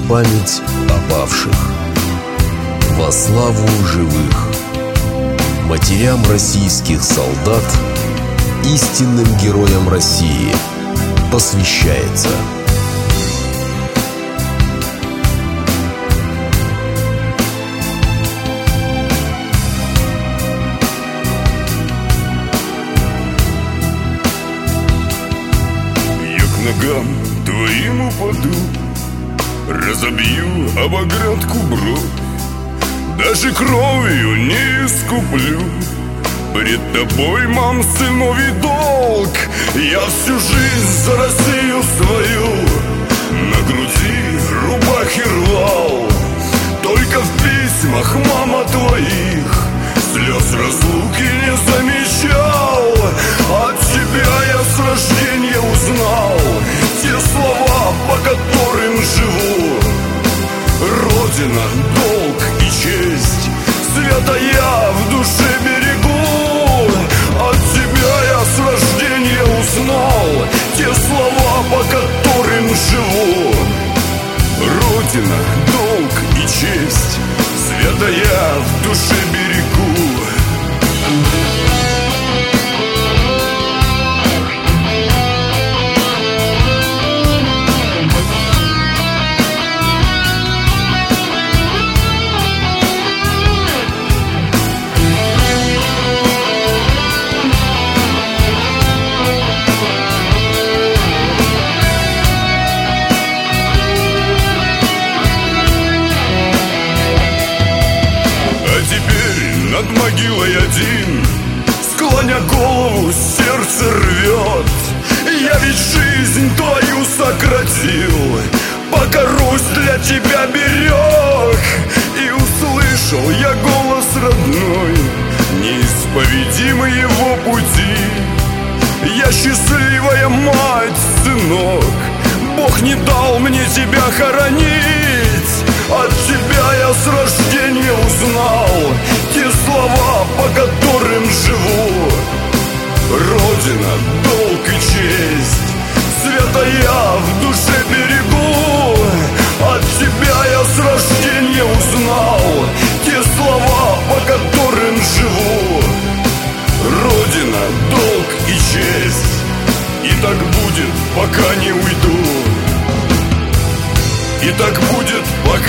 память о павших, во славу живых, матерям российских солдат, истинным героям России посвящается. Я к ногам твоим упаду, разобью об оградку бровь, даже кровью не искуплю пред тобой, мам, сыновий долг. Я всю жизнь за Россию свою на груди рубахи рвал, только в письмах, мама, твоих слез разлуки не замечал. От тебя я с рождения узнал те слова, по которым живу. Родина, долг и честь, свято я в душе берегу. От тебя я с рождения узнал те слова, по которым живу. Родина, долг и честь, свято я в душе берегу. Над могилой один, склоня голову, сердце рвет. Я ведь жизнь твою сократил, пока Русь для тебя берег. И услышал я голос родной, неисповедимы его пути. Я счастливая мать, сынок, Бог не дал мне тебя хоронить. От тебя я с рождения узнал те слова, по которым живу. Родина, долг и честь, свято я в душе берегу. От тебя я с рождения узнал те слова, по которым живу. Родина, долг и честь, и так будет, пока не уйду. И так будет, пока